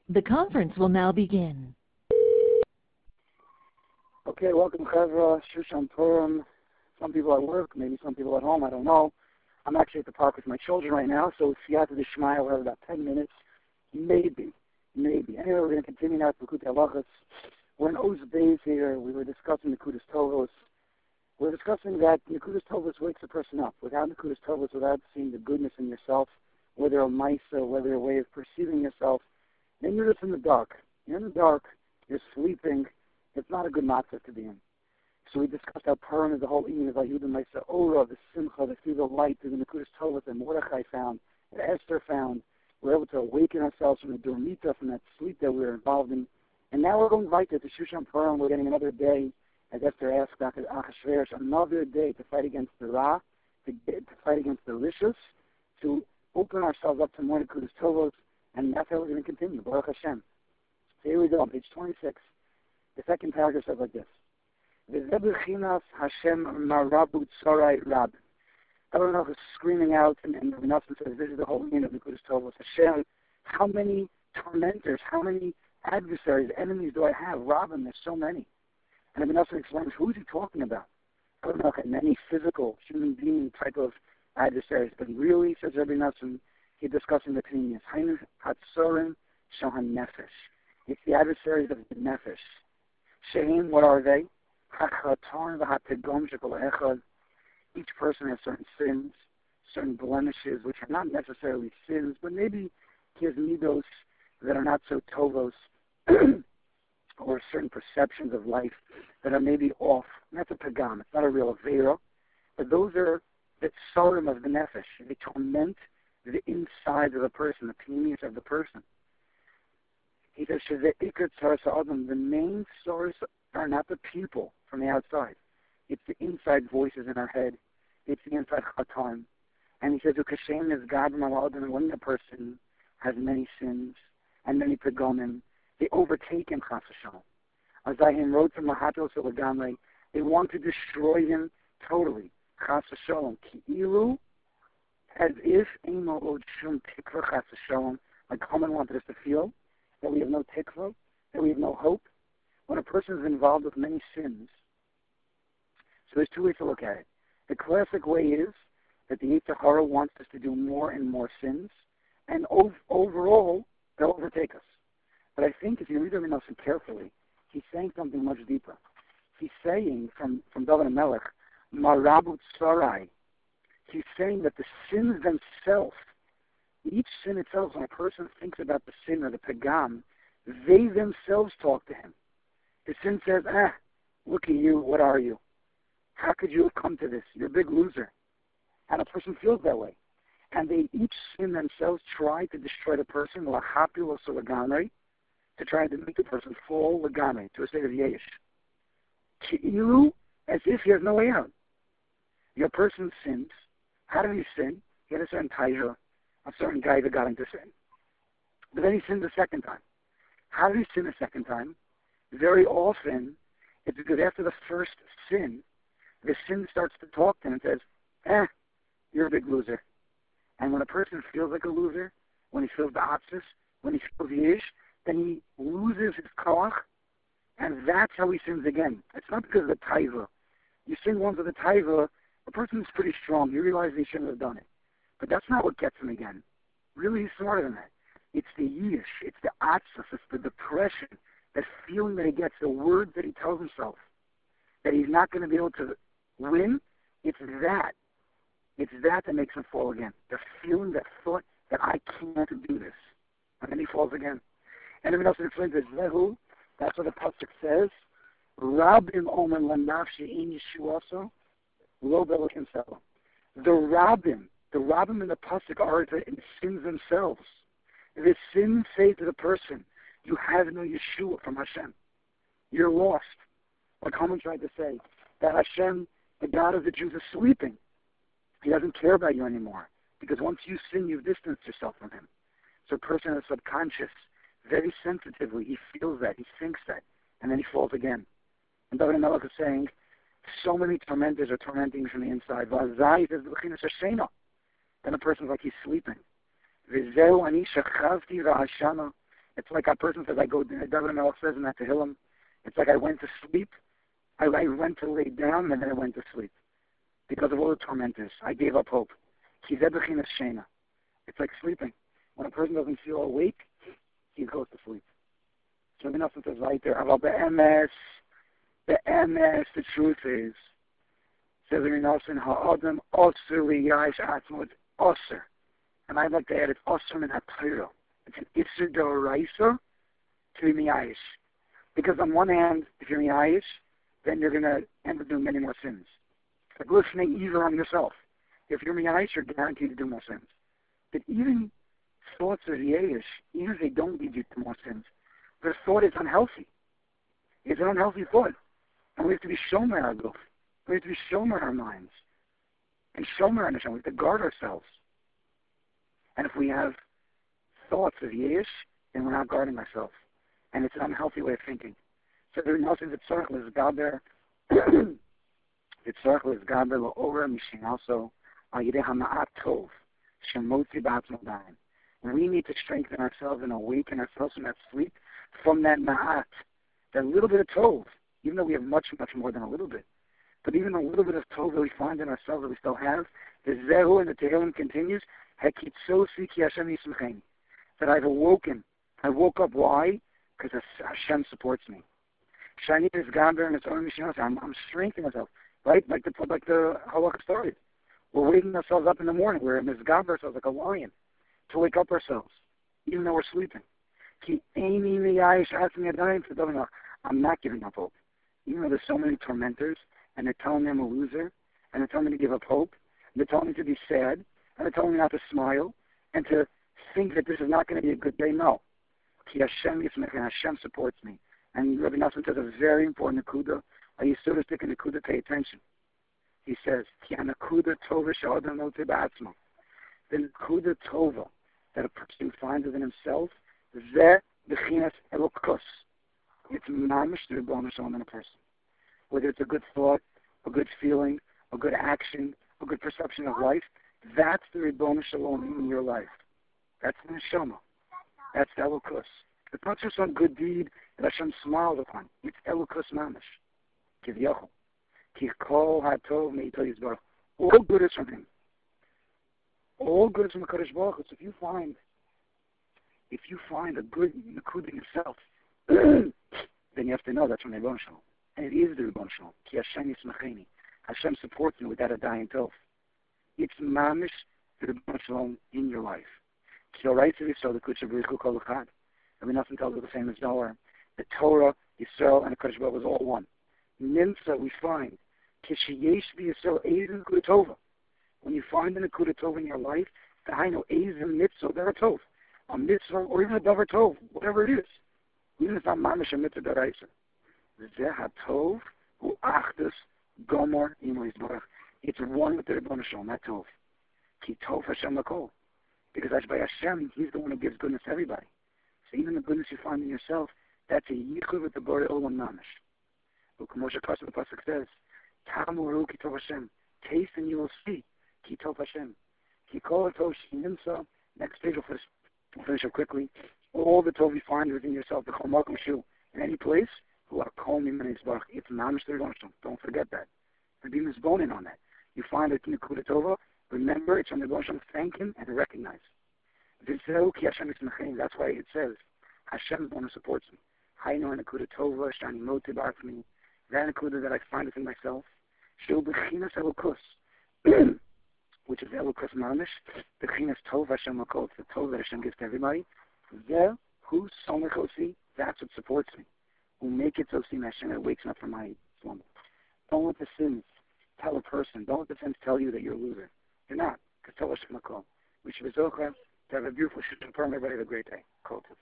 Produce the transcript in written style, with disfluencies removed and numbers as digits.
The conference will now begin. Okay, welcome, Chevra, Shushan Purim. Some people at work, maybe some people at home, I don't know. I'm actually at the park with my children right now, so Siyata D'Shmaya, we'll have about 10 minutes. Maybe. Anyway, we're going to continue now to Likutei Halachos. We're in Oz Beis here. We were discussing Nekudas Tovos. We're discussing that Nekudas Tovos wakes a person up. Without Nekudas Tovos, without seeing the goodness in yourself, whether a Maisa, whether a way of perceiving yourself, then you're just in the dark. You're in the dark, you're sleeping. It's not a good matzah to be in. So we discussed how Purim is the whole evening of Ayudah Maisa Ora, the Simcha, the through the light, through the Nekudas Tovos that Mordechai found, that Esther found. We're able to awaken ourselves from the Dormita, from that sleep that we were involved in. And now we're going right to Shushan Purim. We're getting another day, as Esther asked Achashverosh, another day to fight against the Ra, to fight against the Rishus, to open ourselves up to more Nekudas Tovos, and that's how we're going to continue. Baruch Hashem. So here we go, on page 26. The second paragraph says like this. V'zebechinas Hashem marabu tzorai rab. Everyone is screaming out, and the Rebbe says, this is the whole meaning of Nekudas Tovos. Hashem, how many tormentors, how many adversaries, enemies do I have? Rabban, there's so many. And the Rebbe explains, who is he talking about? I don't know, many physical, human being type of adversaries, but really, says Rabbi Nassim, he's discussing the Pneumius. Hainu hatzorim shohan nefesh. It's the adversaries of the nefesh. Shein, what are they? Hachaton v'hategom shekol echad. Each person has certain sins, certain blemishes, which are not necessarily sins, but maybe he has midos that are not so tovos, or certain perceptions of life that are maybe off. And that's a pagam. It's not a real avera, but those are the tzorim of the nefesh. They torment the inside of the person, the pneumius of the person. He says, the main source are not the people from the outside. It's the inside voices in our head. It's the inside chatan. And he says, Ukashem is God when the person has many sins and many pagomim, they overtake him, chas v'shalom. Azayim wrote from Mahatos Lagamre, they want to destroy him totally, chas v'shalom. Ki'ilu, as if emo od shum tikva, chas v'shalom, like Haman wanted us to feel, that we have no tikva, that we have no hope. When a person is involved with many sins, so there's two ways to look at it. The classic way is that the Yetzer Hara wants us to do more and more sins, and overall, they'll overtake us. But I think if you read Rabbi Nosson carefully, he's saying something much deeper. He's saying from David HaMelech, Marabu Tsarai, he's saying that the sins themselves, each sin itself, when a person thinks about the sin or the pagam, they themselves talk to him. The sin says, look at you, what are you? How could you have come to this? You're a big loser. And a person feels that way. And they each sin themselves try to destroy the person, to try to make the person fall legame, to a state of yesh. Ki'ilu, as if he has no way out. Your person sins. How did he sin? He had a certain taija, a certain guy that got him to sin. But then he sinned the second time. How did he sin the second time? Very often, it's because after the first sin, the sin starts to talk to him and says, you're a big loser. And when a person feels like a loser, when he feels the atzis, when he feels yesh, then he loses his koach, and that's how he sins again. It's not because of the taiva. You sin once with the taiva, the person is pretty strong. You realize he shouldn't have done it. But that's not what gets him again. Really, he's smarter than that. It's the yesh, it's the atzis, it's the depression, that feeling that he gets, the words that he tells himself, that he's not going to be able to win. It's that. It's that makes him fall again. The feeling, that thought that I can't do this. And then he falls again. And everyone else explains this. Zehu, that's what the pasuk says. Rabim omen lanafshi in Yeshuaso, lo belokim selo. The Rabim in the pasuk are the sins themselves. The sins say to the person, you have no Yeshua from Hashem. You're lost. Like Haman tried to say, that Hashem, the God of the Jews, is sleeping. He doesn't care about you anymore. Because once you sin, you've distanced yourself from him. So a person is subconscious. Very sensitively, he feels that, he thinks that, and then he falls again. And David HaMelech is saying, so many tormentors are tormenting from the inside. Then a person's like he's sleeping. It's like a person says, David Melech says in that Tehillim, it's like I went to sleep, I went to lay down, and then I went to sleep. Because of all the tormentors, I gave up hope. It's like sleeping. When a person doesn't feel awake, he goes to sleep. So Nosson says right there, about the MS, the truth is, says Nosson, ha'adam osir liyash atzmo, it's osir. And I'd like to add, it's osir min ha'tayro. It's an isser d'oraisa to be miyayish. Because on one hand, if you're miyayish, then you're going to end up doing many more sins. It's like listening either on yourself. If you're miyayish, you're guaranteed to do more sins. But even thoughts of yayish, even if they don't lead you to more sins, the thought is unhealthy. It's an unhealthy thought. And we have to be shomer our guf. We have to be shomer our minds. And shomer our neshama. We have to guard ourselves. And if we have thoughts of yesh, then we're not guarding ourselves. And it's an unhealthy way of thinking. So there are nothing that circle is gaber. The circle is gaber lo'ora mishin also ayideh hama'at tov shemotzi ba'atzmo daim. We need to strengthen ourselves and awaken ourselves from that sleep, from that ma'at, that little bit of tov, even though we have much, much more than a little bit. But even a little bit of tov that we find in ourselves that we still have, the zehu and the tehillim continues, hekitzosi ki Hashem yismecheni, that I've awoken. I woke up. Why? Because Hashem supports me. Shani is gaber and it's only mishinos. I'm strengthening myself, right? Like the halakha started. We're waking ourselves up in the morning. We're misgaber ourselves like a lion to wake up ourselves, even though we're sleeping. I'm not giving up hope. Even though there's so many tormentors, and they're telling me I'm a loser, and they're telling me to give up hope, and they're telling me to be sad, and they're telling me not to smile, and to think that this is not going to be a good day. No. Hashem supports me. And Rabbi Nosson says a very important nakuda. I used to stick in nakuda, pay attention. He says, the nakuda tova that a person finds within himself, it's mamish to the bonus on in a person. Whether it's a good thought, a good feeling, a good action, a good perception of life, that's the Ribbon Shalom in your life. That's the neshama. That's the elokus. It's not just some good deed that Hashem smiles upon. It's elokus mamish. Kivyachol. Ki kol hatov me'ito yizbarach. All good is from Him. All good is from the Kadosh Baruch Hu. So if you find a good nakud in yourself, then you have to know that's from the Ribbon Shalom. And it is the Ribbon Shalom. Ki Hashem yismacheni. Hashem supports me without a dying tov. It's mamish the Ribbon Shalom in your life. Ki oraitzu Yisrael l'kudsha b'richu kol echad. Rabbi Nosson tells us the same as Zohar. The Torah, Yisrael, and the Kadosh Baruch Hu is all one. Nimsa, we find, kishiyesh v'Yisrael eizim nekuda tova. When you find a nekuda tova in your life, dahainu eizim mitzvah dara tov, a mitzvah or even a davar tov, whatever it is, even if it's not mamish a mitzvah daraisa. Zeh hatov hu achdus gomor imo yisbarach. It's one with the Ribbon Shalom, that tov. Ki tov Hashem lakol. Because that's by Hashem, He's the one who gives goodness to everybody. So even the goodness you find in yourself, that's a yichud with the Borei Olam mamish. Look, Moshe Kasher, the pasuk says, "Tamuru ki tov Hashem." Taste and you will see. Ki tov Hashem. Ki kol tov shinimsa. Next page, we'll finish up quickly. All the tov you find within yourself, the chol makom shu, in any place, who are kol mimen yisbarach. It's mamish the Ribbon Shalom. Don't forget that. And be misbonin on that. You find it in the Nekuda Tova, remember it's from the Ribbon Shalom. Thank Him and recognize. That's why it says Hashem is the one who supports me. Hainu Nekuda Tova, Shani Moti Barfmi. That Nekuda that I find within myself, Shil Bechinas Elokus, which is Elokus Mamish, Bechinas Tov Hashem Lakol. It's the Tov that Hashem gives to everybody. There, who Somechosi, that's what supports me. Who make it so see Hashem that wakes up from my slumber. Don't let the sins tell a person. Don't let the sins tell you that you're a loser. You're not. Because tell Hashem Lakol. We should be so glad to have a beautiful Shittim Purim. Everybody have a great day. Kol Tov.